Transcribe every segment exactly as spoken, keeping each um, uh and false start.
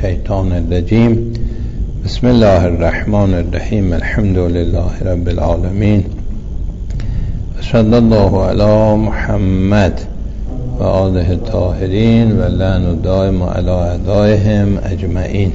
الشیطان الرجیم. بسم الله الرحمن الرحیم. الحمد لله رب العالمین و صلی الله علی محمد و آله الطاهرین و لعن دائم علی اعدائهم اجمعین.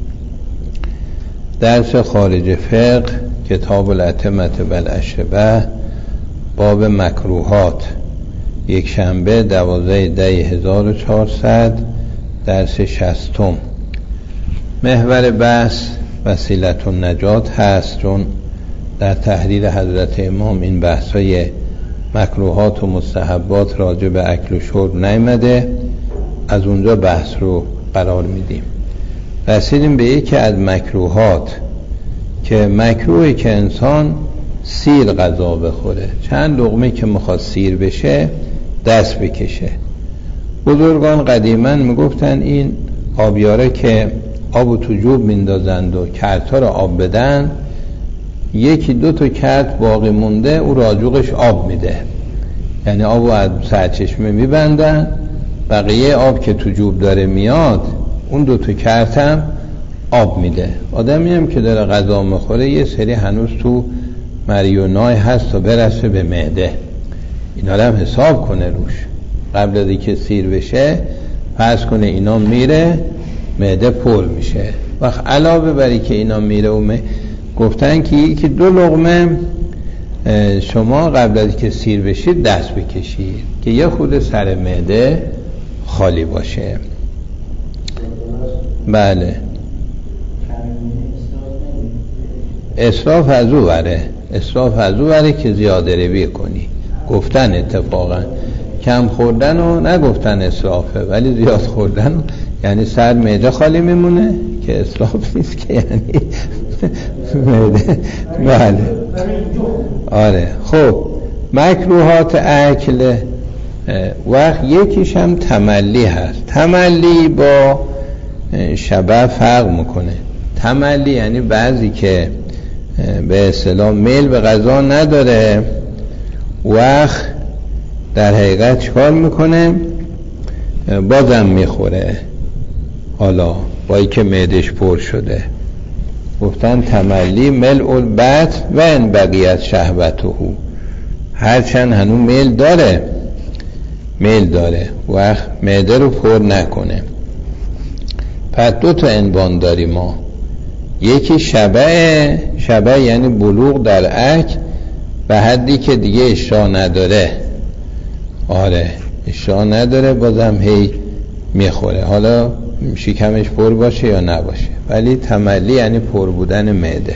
درس خارج فقه، کتاب الاتمه والاشربه، باب مکروهات، یک شنبه دوازده دی هزار و چهارصد، درس شصتم. محور بحث وسیلة النجات هست، چون در تحریر حضرت امام این بحثای مکروهات و مستحبات راجع به اکل و شرب نیامده، از اونجا بحث رو قرار میدیم. رسیدیم به یکی از مکروهات که مکروهی که انسان سیر غذا بخوره، چند لقمه که میخواد سیر بشه دست بکشه. بزرگان قدیما میگفتن این آبیاره که آب تو جوب میندازند و کرتا رو آب بدن، یکی دو تا کرت باقی مونده او راجوقش آب میده، یعنی آبو از سرچشمه میبندن، بقیه آب که تو جوب داره میاد اون دو تا کرت هم آب میده. آدمی هم که داره غذا میخوره یه سری هنوز تو مریونای هست تا برسه به معده، اینا رو هم حساب کنه روش قبل از اینکه سیر بشه. فرض کنه اینا میره معده پر میشه، وقت علاوه بری که اینا میره و می... گفتن که یکی دو لقمه شما قبل از اینکه سیر بشید دست بکشید که یه خود سر معده خالی باشه. بله، اسراف از او بره، اسراف از او بره که زیاده روی کنی. گفتن اتفاقا کم خوردن و نگفتن اسرافه، ولی زیاد خوردن یعنی سر معده خالی میمونه که اسراف نیست، که یعنی معده. بله آره. خب مکروهات اکل وقت یکیش هم تملی هست. تملی با شبه فرق میکنه. تملی یعنی بعضی که به اصطلاح میل به غذا نداره، وقت در حقیقت چکار میکنه؟ بازم میخوره، حالا با ای که معدش پر شده. گفتن تملی ملء البطن و ان بقیت شهوته، هرچند هنوز میل داره میل داره وقت معده رو پر نکنه. پس دو تا عنوان داریم ما. یکی شبع، شبع یعنی بلوغ در اکل و حدی که دیگه اشتها نداره. آره اشتها نداره بازم هی میخوره، حالا شکمش پر باشه یا نباشه، ولی تملی یعنی پر بودن معده.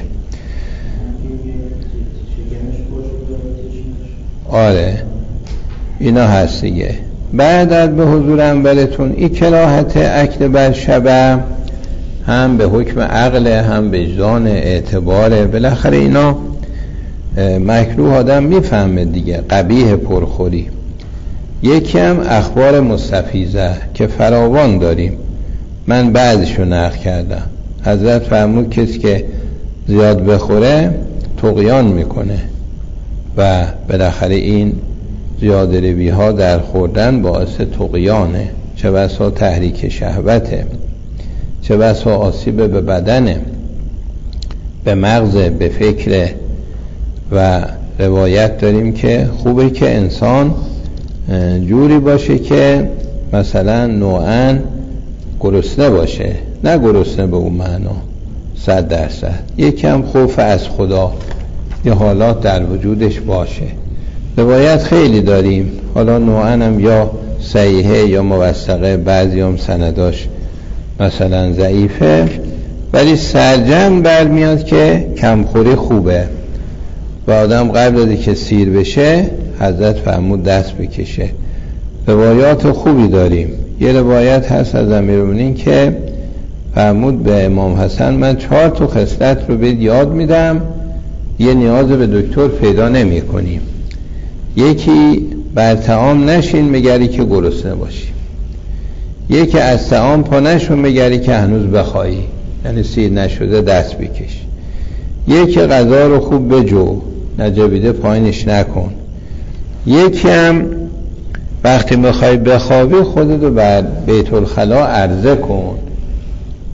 آره اینا هست دیگه. بعد از به حضور اولتون این کراهت اکل بر شبع هم به حکم عقل هم به وجدان اعتباره. بالاخره اینا مکروه آدم میفهمه دیگه، قبیح پرخوری. یکی هم اخبار مستفیضه که فراوان داریم، من بعضشو نقل کردم. حضرت فرمود کسی که زیاد بخوره طغیان میکنه و بالاخره این زیاده روی ها در خوردن باعث طغیانه، چه بسا تحریک شهوته، چه بسا آسیب به بدنه، به مغز، به فکر. و روایت داریم که خوبه که انسان جوری باشه که مثلا نوعاً گرسنه باشه، نه گرسنه به اون معنا صد درصد، یکم خوف از خدا یه حالات در وجودش باشه. روایت خیلی داریم، حالا نوعاً هم یا صحیحه یا موثقه، بعضی هم سنداش مثلا ضعیفه، ولی سرجم برمیاد که کمخوری خوبه و آدم قبل از اینکه سیر بشه حضرت فرمود دست بکشه. روایات خوبی داریم. یه روایت هست از امیرالمومنین که فرمود به امام حسن من چهار تا خصلت رو بهت یاد میدم، یه نیاز به دکتر پیدا نمی کنیم. یکی بر طعام نشین مگری که گرسنه باشی، یکی از طعام پا نشون مگری که هنوز بخوایی، یعنی سیر نشده دست بکش. یکی غذا رو خوب بجو، نجابیده پایینش نکن. یکی هم وقتی میخوای بخوابی خودتو بر بیت الخلا عرضه کن،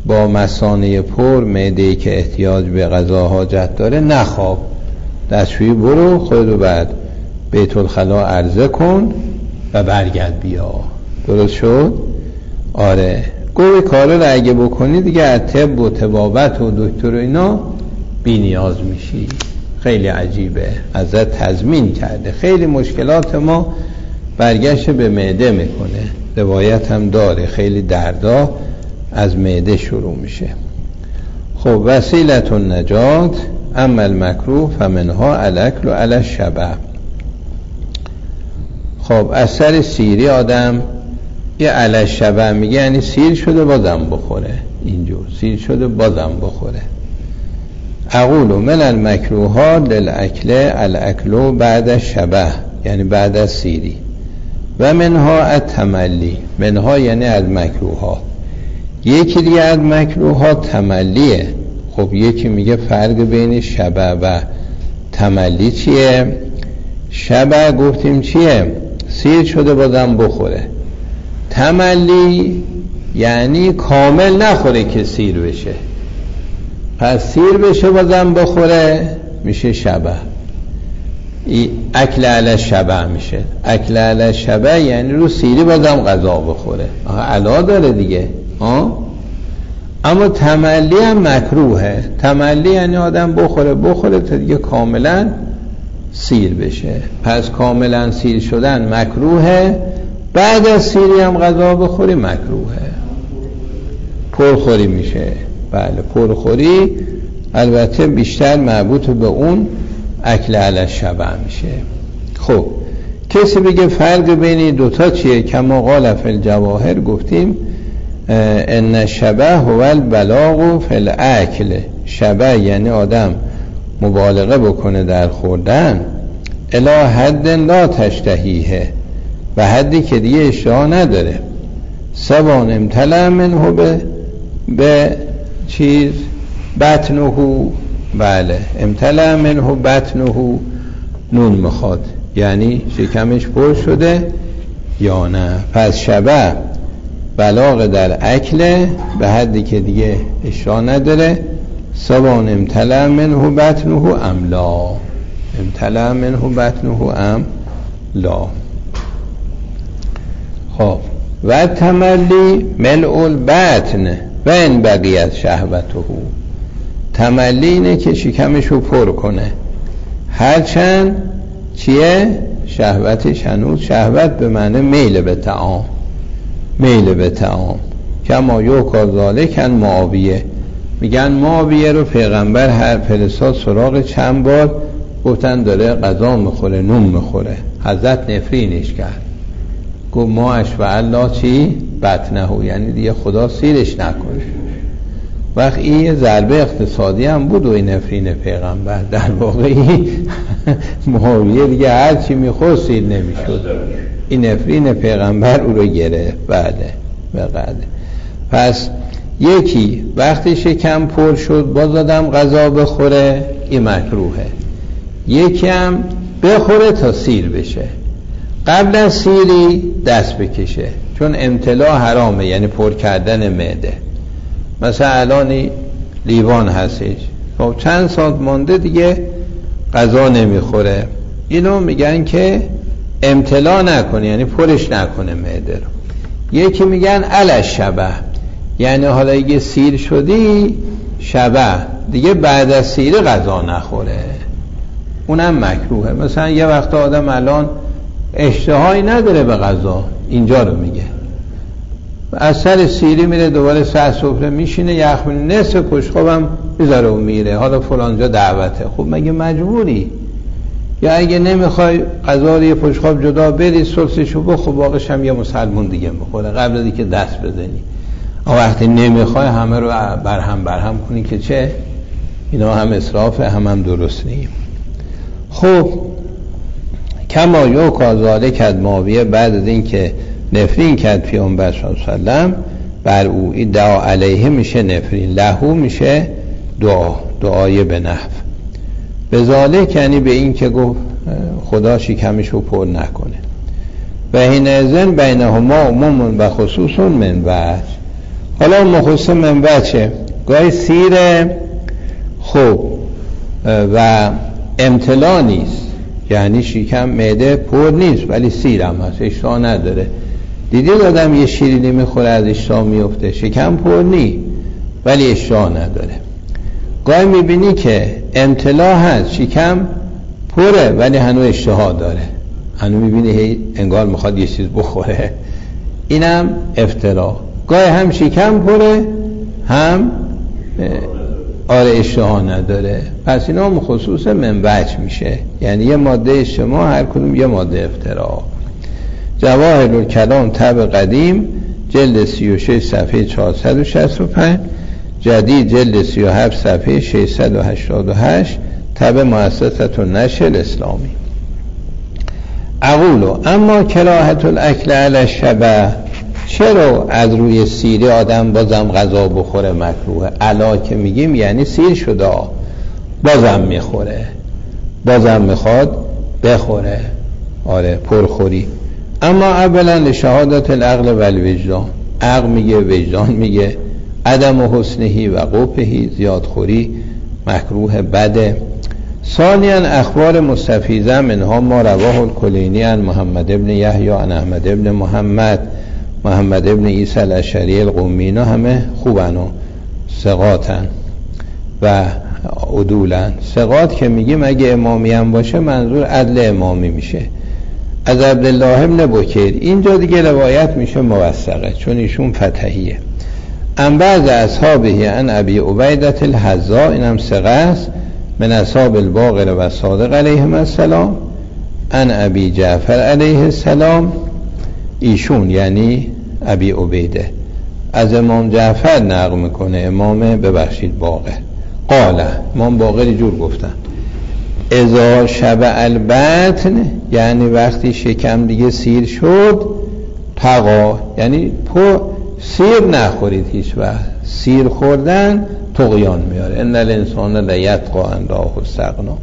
با مثانه پر، معده‌ای که احتیاج به غذا حاجت داره، نخواب، دستشویی برو، خودتو بعد بیت الخلا عرضه کن و برگرد بیا. درست شد؟ آره، گوه کارا رو اگه بکنی دیگه از طب و طبابت و دکتر و اینا بی نیاز میشی. خیلی عجیبه، ازت تضمین کرده. خیلی مشکلات ما برگشت به معده میکنه، روایت هم داره، خیلی دردا از معده شروع میشه. خب وسیلت النجات اما المکروه فمنها الاکل و علی الشبع. خب از سر سیری آدم یه علی الشبع میگه، یعنی سیر شده بازم بخوره، اینجور سیر شده بازم بخوره. اقول من المکروهات للاکل الاکل بعد الشبع، یعنی بعد از سیری. و منها التملی، منها یعنی از مکروهات. یکی دیگه از مکروهات تملیه. خب یکی میگه فرق بین شبع و تملی چیه؟ شبع گفتیم چیه؟ سیر شده بازم بخوره. تملی یعنی کامل نخوره که سیر بشه، پس سیر بشه بازم بخوره میشه شبع. اکل علی الشبع میشه. اکل علی الشبع یعنی رو سیری بازم غذا بخوره. آها علا داره دیگه. آه؟ اما تملی هم مکروهه. تملی یعنی آدم بخوره بخوره تا دیگه کاملا سیر بشه. پس کاملا سیر شدن مکروهه، بعد از سیری هم غذا بخوری مکروهه. پرخوری میشه. بله پرخوری البته بیشتر مربوط به اون اکل علی الشبع میشه. خب کسی بگه فرق بین دوتا چیه؟ کما قال فی الجواهر، گفتیم ان الشبع هو البلاغ فی الاکل. شبع یعنی آدم مبالغه بکنه در خوردن، الی حد لا تشتهیه، و حدی که دیگه اشتها نداره. سوان امتلأ منه به به چیز بطنه، بله امتلأ منه بطنه، نون میخواد یعنی شکمش پر شده یا نه. پس شبع بلاغ در اکله به حدی که دیگه اشتها نداره. سوان امتلأ منه بطنه ام لا، امتلأ منه بطنه ام لا. خب و تملی ملء البطن و ان بقیت شهوته. تملی اینه که شکمشو پر کنه هرچند چیه؟ شهوتش هنوز، شهوت به معنی میل به طعام، میل به طعام. کما یوکا ذالک عن معاویه، میگن معاویه رو پیغمبر هر فرستاد سراغ چند بار، گفتن داره غذا میخوره، نون میخوره. حضرت نفرینش کرد، گفت ما اشفع الله چی؟ بطنه، یعنی دیگه خدا سیرش نکنه. وقت این ضربه اقتصادی هم بود و این نفرین پیغمبر. در واقع معاویه دیگه هر چی میخورد سیر نمیشد، این نفرین پیغمبر او رو گرفت. بله بقدر. پس یکی وقتی شکم پر شد باز آدم غذا بخوره، این مکروهه. یکی هم بخوره تا سیر بشه، قبل از سیری دست بکشه، چون امتلاع حرامه، یعنی پر کردن معده. مثلا الان لیوان هستش، خب چند ساعت مانده دیگه غذا نمیخوره، اینو میگن که امتلاع نکنه، یعنی پرش نکنه معده رو. یکی میگن علی الشبع، یعنی حالا اگه سیر شدی شبع دیگه بعد از سیر غذا نخوره، اونم مکروهه. مثلا یه وقت آدم الان اشتهایی نداره به غذا، اینجا رو میگه، از سر سیری میره دوباره سر سفره میشینه، یخمین نصف پشتخوابم میذاره و میره، حالا فلانجا دعوته. خب مگه مجبوری؟ یا اگه نمیخوای غذا رو یه پشتخواب جدا بری سلسشو بخور، باقیش هم یه مسلمون دیگه میخوره قبل از اینکه دست بزنی. اما وقتی نمیخوای همه رو برهم برهم کنی که چه؟ اینا هم اسرافه، هم هم درست نیم. خب کما یوکا ذالک عن معاویه، بعد از این که نفرین کرد پیامبر صلی الله علیه و سلم بر او، این دعا علیه میشه نفرین، لهو میشه دعا، دعای به نحو. به ذالک یعنی به این که گفت خدا شکمشو پر نکنه. و حینئذ بینهما عموم و خصوص من وجه. حالا مخصوص من بچه گاهی سیر خوب و امتلا نیست، یعنی شکم معده پر نیست ولی سیر هم هست، اشتها نداره. دیدید آدم یه شیرینی میخوره از اشتها میفته، شکم پر نی ولی اشتها نداره. گاهی میبینی که امتلا هست، شکم پره ولی هنوز اشتها داره، هنوز میبینی هی انگار میخواد یه چیز بخوره، اینم افترا. گاهی هم شکم پره هم آره اشتها نداره. پس اینا هم خصوص منبج میشه، یعنی یه ماده اجتماع، هر کدوم یه ماده افترا. جواهر الکلام طبع قدیم جلد سی و شش صفحه چهارصد و شصت و پنج، جدید جلد سی و هفت صفحه ششصد و هشتاد و هشت، طبع مؤسسة النشر الاسلامی. اقولو اما کراهت الاکل علی الشبع، چرا از روی سیری آدم بازم غذا بخوره مکروه؟ علا که میگیم یعنی سیر شده بازم میخوره، بازم میخواد بخوره، آره پرخوری. اما اولا لشهادت العقل و الوجدان، عقل میگه، وجدان میگه عدم حسنهی و قبحهی، زیادخوری مکروه بده. ثانیا اخبار مستفیضه منها ما رواه الکلینی عن محمد ابن یحیی عن احمد ابن محمد محمد ابن عیسی الاشعری القمی، اینا همه خوبن و ثقاتن و عدولن. ثقات که میگیم اگه امامی هم باشه منظور عدل امامی میشه. از عبدالله ابن بکیر اینجا دیگه روایت میشه موثقه چون ایشون فتحیه. ان بعض اصحابه ان ابی عبیدة الحذاء، اینم ثقه است، من اصحاب الباقر و صادق علیهم السلام. ان ابی جعفر علیه السلام، ایشون یعنی ابی عبیده از امام جعفر نقل میکنه، امام ببخشید باقر. قال امام باقر جور گفتن اذا شبع البطن، یعنی وقتی شکم دیگه سیر شد، طغا یعنی پر سیر نخورید هیچ وقت، سیر خوردن طغیان میاره. ان الانسان لیطغی ان رآه استغنی.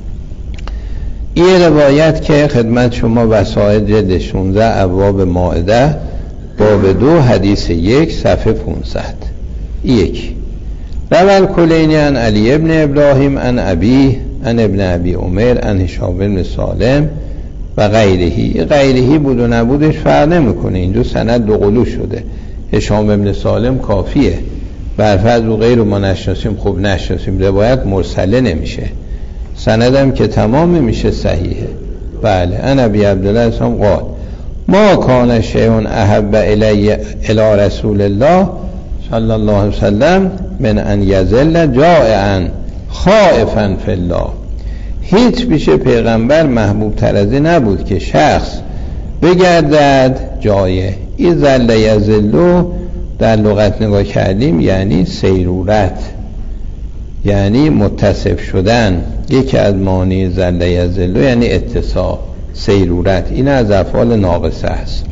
این روایت که خدمت شما وسائل جلد شانزده ابواب مائده باب دو حدیث یک صفحه پانصد. یک روال کلینی عن علی ابن ابراهیم عن ابی عن ابن ابی عمر عن هشام بن سالم و غیرهی. غیرهی بود و نبودش فرق نمیکنه، اینجا سند دو قلو شده. هشام بن سالم کافیه، برفض و غیر ما نشناسیم خوب نشناسیم، روایت مرسله نمیشه، سندم که تمام میشه صحیحه. بله. انا ابی عبدالله اسلام قال ما کان شیء احب الی الی رسول الله صلی الله علیه وسلم من ان یذل جائعا خائفا فی الله. هیچ پیش پیغمبر محبوب تر از این نبود که شخص بگردد جایه. این ذل یذلو در لغت نگاه کردیم یعنی سیرورت، یعنی متصف شدن. یکی از معانی ذل یذلو یعنی اتصاف، سیرورت. این از افعال ناقصه است.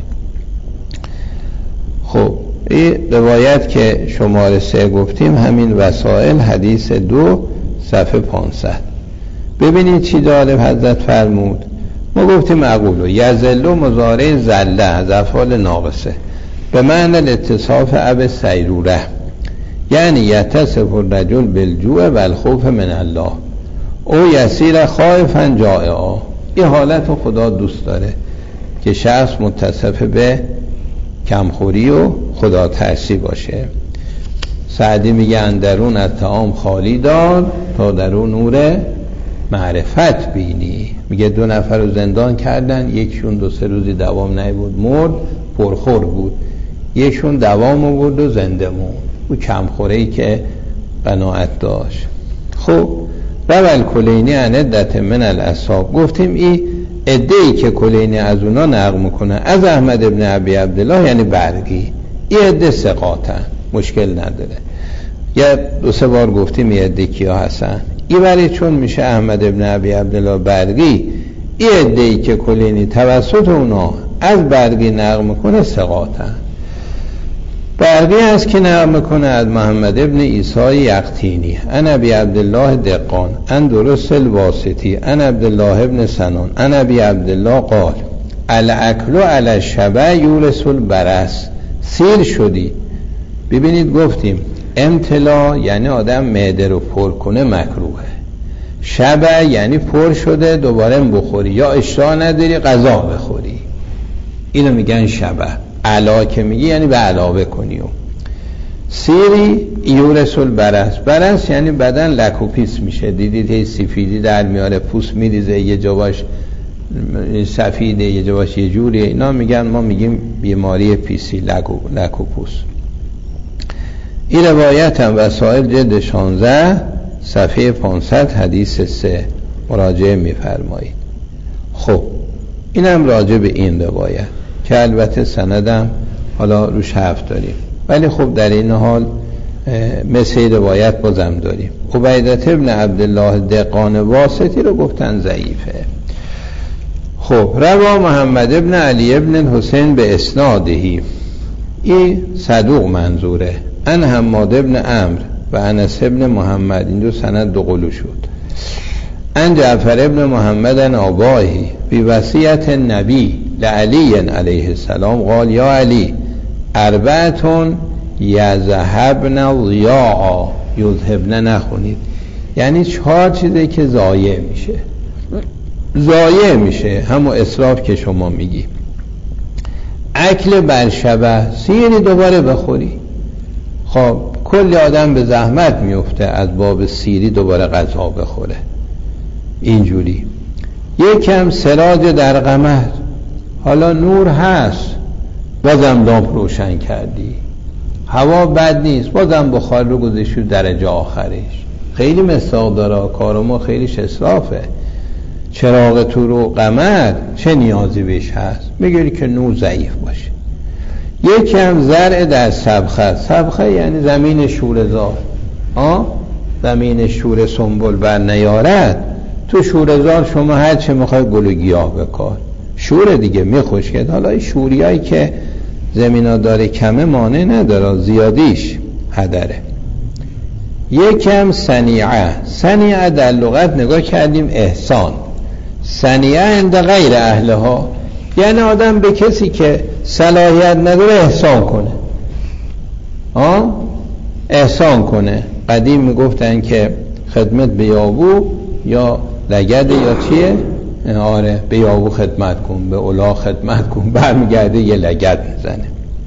خب این روایت که شماره سه گفتیم همین وسائل حدیث دو صفحه پانصد. ببینید چی داره حضرت فرمود. ما گفتیم اقولو یذلو مضارع زله از افعال ناقصه به معنی الاتصاف اب سیروره، یعنی یتصف الرجل بالجوع و الخوف من الله او یسیر خائفا جائعا. این حالت خدا دوست داره که شخص متصف به کمخوری و خدا ترسی باشه. سعدی میگه اندرون از طعام خالی دار تا درون نور معرفت بینی. میگه دو نفر رو زندان کردن، یکشون دو سه روزی دوام نیبود مرد، پرخور بود. یکشون دوام آورد و زنده موند، او کمخوره‌ای که قناعت داشت. خب روال کلینی عن عدة من الاصحاب، گفتیم این عده‌ای که کلینی از اونا نقل میکنه از احمد ابن ابی عبدالله یعنی برگی. این عده ثقاتن، مشکل نداره. یا دو سه بار گفتیم این عده کیا هستن. این برای چون میشه احمد ابن ابی عبدالله برگی، این عده‌ای که کلینی توسط اونا از برگی نقل میکنه ثقاتن. برگی هست که نقل میکنه از محمد ابن عیسی یقطینی ان ابی عبدالله دقان ان درست الواسطی ان عبدالله ابن سنان ان ابی عبدالله قال الاکل علی الشبع یورث البرص. سیر شدی ببینید گفتیم امتلا یعنی آدم معده رو پر کنه مکروهه، شبع یعنی پر شده دوباره بخوری یا اشتها نداری غذا بخوری، اینو میگن شبع. علا که میگی یعنی به علاوه کنی. سیری یورسل برس، برس یعنی بدن لک و پیس میشه، دیدید هی سفیدی در میاره، پوست میریزه، یه جا باش سفیده یه جا باش یه جوریه، اینا میگن، ما میگیم بیماری پیسی، لک و, لک و پوست. این روایت هم وسائل جلد شانزده صفحه پانصد حدیث سه مراجعه میفرمایید. خب اینم راجع به این روایت که البته سندم حالا روش حرف داریم، ولی خب در این حال مثل روایت بازم داریم. عبیدة ابن عبدالله دقان واسطی رو گفتن ضعیفه. خب روا محمد ابن علی ابن حسین به اسنادهی، این صدوق منظوره، ان حماد ابن عمرو و انس ابن محمد، این دو سند دو قلو شد. ان جعفر ابن محمد ان آباهی بی وصیت نبی لعلی علیه السلام قال یا علی اربعتون یذهبن ضیاعا، یذهبن نخونید، یعنی چهار چیزی که ضایع میشه، ضایع میشه، همون اسراف که شما میگی. اکل برشبه، سیری دوباره بخوری. خب کلی آدم به زحمت میفته از باب سیری دوباره غذا بخوره اینجوری. یکم سراج در قمر، حالا نور هست بازم لامپ روشن کردی، هوا بد نیست بازم بخار رو گذاشتی درجه آخرش، خیلی مساق داره، کار ما خیلیش اسرافه. چراغ تو رو قمر چه نیازی بهش هست؟ میگیری که نور ضعیف باشه. یکم زرع در سبخه، سبخه یعنی زمین شوره‌زار، آه زمین شوره سنبل بر نیارد، تو شوره‌زار شما هر چه میخوای گل و گیاه بکار، شوره دیگه میخوشکد. حالا این شوریایی که زمینا داره کمه مانع نداره، زیادیش هدره. یکم صنیعه، صنیعه در لغت نگاه کردیم احسان، صنیعه عند غیر اهلها یعنی آدم به کسی که صلاحیت نداره احسان کنه، آه احسان کنه. قدیم میگفتن که خدمت به یابو یا لگد یا چیه، آره به یابو خدمت کن، به اولا خدمت کن، برمیگرده یه لگد میزنه.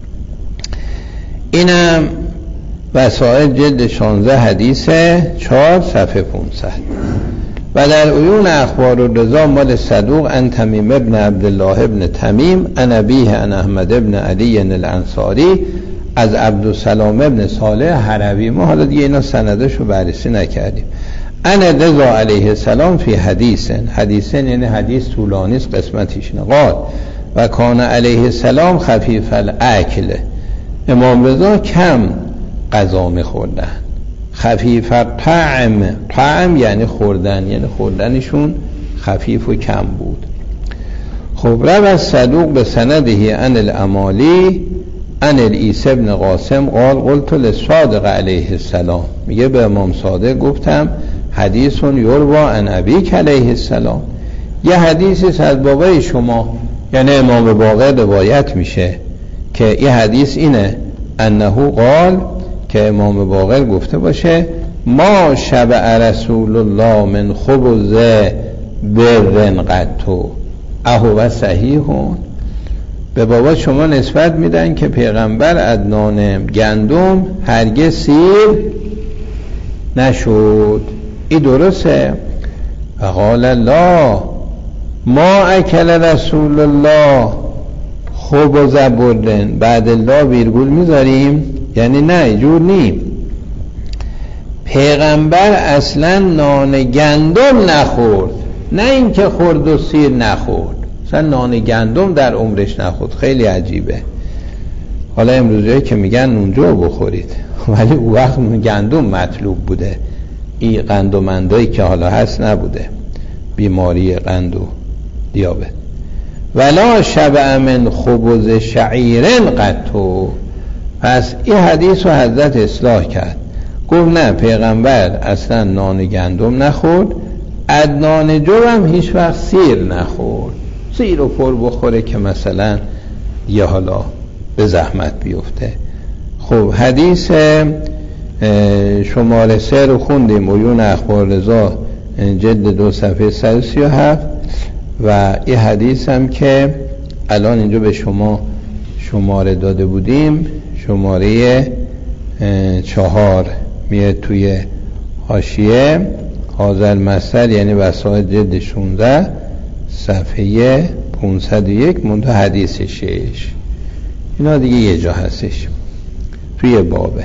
اینم وسائل جلد شانزده حدیث چهار صفحه پانصد. و در عیون اخبار الرضا مال صدوق ان تمیم ابن عبدالله ابن تمیم ان ابیه ان احمد ابن علی الانصاری از عبدالسلام ابن صالح حروی. ما حالا دیگه اینا سندشو بررسی نکردیم. ان رضا علیه السلام فی حدیثن، حدیثن یعنی حدیث طولانیست، قسمتیش نقال و کان علیه السلام خفیف الاکل، امام رضا کم غذا میخوردن، خفیف طعم، طعم یعنی خوردن، یعنی خوردنشون خفیف و کم بود. خب رو صدوق به سندهی ان الامالی ان العیسی ابن قاسم قال قلت للصادق علیه السلام، میگه به امام صادق گفتم حدیثون یروا ان ابیک علیه السلام، یه حدیثی از بابای شما یعنی امام باقر روایت میشه که یه حدیث اینه انه قال که امام باقر گفته باشه ما شبع رسول الله من خبز برن قطو اهو صحیحون. به بابا شما نسبت میدن که پیغمبر از نان گندم هرگز سیر نشد، این درسته؟ فقال الله ما اکل رسول الله خبز برن، بعد الله ویرگول میذاریم یعنی نه جور نیم، پیغمبر اصلا نان گندم نخورد، نه این که خورد و سیر نخورد، اصلا نان گندم در عمرش نخورد. خیلی عجیبه. حالا امروزه که میگن نونجو بخورید، ولی او وقت گندم مطلوب بوده، این قندمندایی که حالا هست نبوده، بیماری قند و دیابت. ولا شبع من خبز شعیرن قطو، پس این حدیث رو حضرت اصلاح کرد، گفت نه پیغمبر اصلا نان گندم نخورد، از نان جو هم هیچ وقت سیر نخورد، سیر رو پر بخوره که مثلا یه حالا به زحمت بیفته. خب حدیث شماره سه رو خوندیم، عیون اخبار رضا جلد دو صفحه صد و سی و هفت و این حدیث هم که الان اینجا به شما شماره داده بودیم شماره چهار میاد توی حاشیه حاضر مصدر یعنی وسائل جلد شانزده صفحه پانصد و یک منتها حدیث شش. اینا دیگه یه جا هستش توی بابه.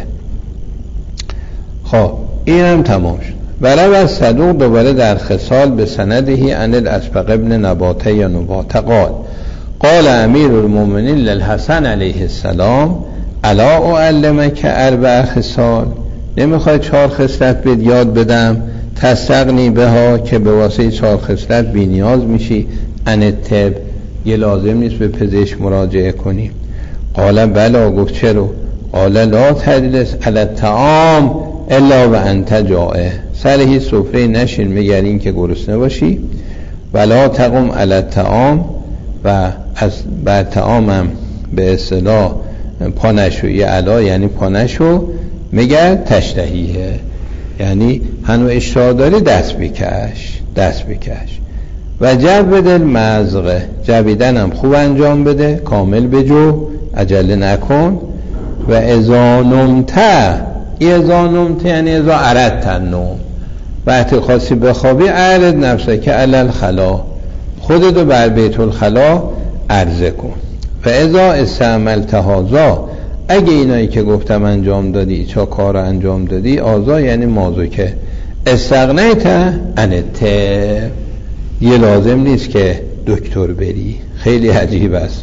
خب این هم تمام شد. ولی از صدوق دوباره در خصال به سندهی عن الاسبق ابن نباته یا نباته قال قال امیر المؤمنین للحسن علیه السلام الا اعلمک اربع خصال، نمیخوای چهار خصلت بهت یاد بدم تستغنی بها که به واسطه چهار خصلت بی نیاز میشی عن الطب، یه لازم نیست به پزشک مراجعه کنی. قال بلا، گفت چرا؟ قال لا تجلس علی الطعام الا و انت جائع، سر هیچ سفره نشین مگر این که گرسنه باشی. ولا تقم علی الطعام، و از بر طعامم به اصطلاح پانشو، یه علا یعنی پانشو مگر تشتهیه، یعنی هنو اشتها داری دست بکش دست بکش. و جبد المزغه، جبیدن هم خوب انجام بده، کامل بجو، عجله نکن. و اذا نمت، اذا نمت یعنی اذا اردت النوم، وقتی خواستی بخوابی عرض نفسه که علل خلا، خودتو بر بیت الخلا عرضه کن. و اذا استعملت هذا، اگه اینایی که گفتم انجام دادی، چا کار رو انجام دادی، آزا یعنی مازو که استغنیت عن الطب، یه لازم نیست که دکتر بری. خیلی عجیب است.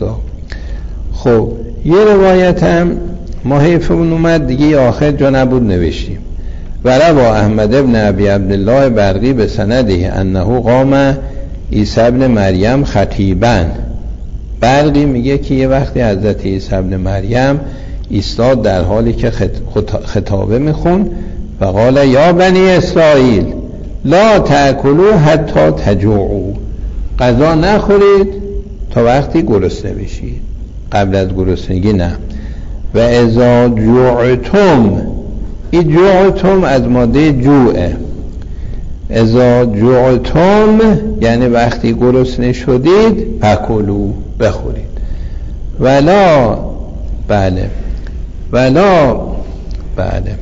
خب یه روایت هم ما حیفمون اومد دیگه آخر جا نبود نوشتیم. و روا احمد ابن ابی عبدالله برقی به سنده انه قام عیسی ابن مریم خطیبن. برقی میگه که یه وقتی حضرت عیسی ابن مریم ایستاد در حالی که خطابه میخون و قال یا بنی اسرائیل لا تأکلوا حتی تجوعوا، غذا نخورید تا وقتی گرسنه بشید، قبل از گرسنگی نه. و اذا جوعتم، این جوعتم از ماده جوعه، اذا جوعتم یعنی وقتی گرسنه شدید فکلوا، بخورید. ولا، بله، ولا، بله،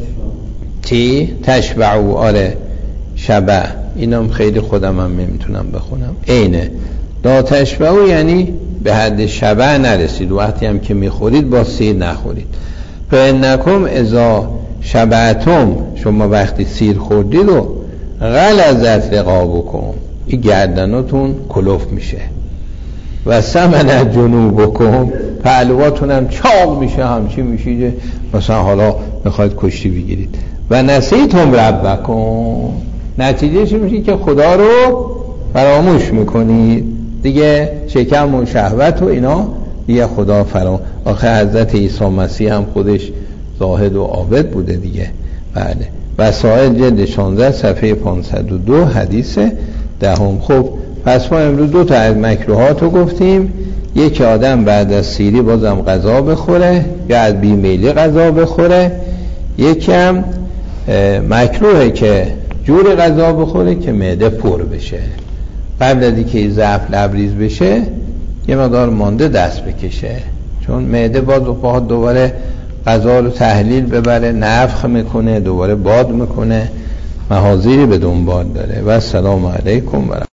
تی تشبعوا، آره شبع، اینم خیلی خودم هم نمیتونم بخونم، اینه لا تشبعوا یعنی به حد شبع نرسید، وقتی هم که میخورید با سیر نخورید. فانکم اذا شبعتم، شما وقتی سیر خوردید و غلظت رقابکم، این گردناتون کلوف میشه، و سمن جنوبکم، پهلواتون هم چاق میشه، همچی میشه مثلا حالا میخواید کشتی بگیرید. و نسیتم ربکم، نتیجه چی میشه؟ که خدا رو فراموش میکنید دیگه، شکم و شهوت و اینا دیگه خدا فرام. آخه حضرت عیسی مسیح هم خودش زاهد و عابد بوده دیگه. بله. وسائل جلد شانزده صفحه پانصد و دو حدیث دهم. خب پس ما امروز دو تا از مکروهات رو گفتیم، یک آدم بعد از سیری بازم غذا بخوره یا از بیمیلی غذا بخوره، یکم مکروهه که جور غذا بخوره که معده پر بشه، قبل از اینکه ضعف لبریز بشه یه مقدار مانده دست بکشه، چون معده باز و دوباره غذا رو تحلیل ببره، نفخ میکنه، دوباره باد میکنه، محاذیری به دنبال داره. و السلام علیکم و